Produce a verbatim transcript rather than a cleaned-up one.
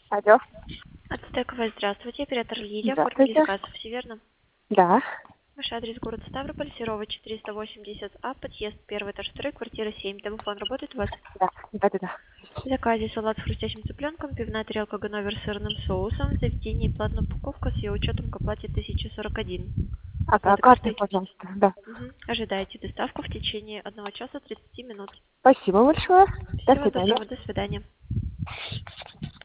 Алло. Ацтековая, здравствуйте. Оператор Лидия. Оформили Здравствуйте. заказ, все верно? Да. Ваш адрес город Ставрополь, Серова, четыреста восемьдесят А, подъезд первый, этаж второй, квартира семь. Домофон работает у вас? Да. Да, да, да. В заказе салат с хрустящим цыпленком, пивная тарелка ганновер с сырным соусом, в заведении платная упаковка с ее учетом к оплате тысяча сорок один. Ага, Оплата картой, картой? пожалуйста. Да. Мгм. Ожидайте доставку в течение одного часа тридцати минут. Спасибо большое. До Всего свидания. доброго, до свидания.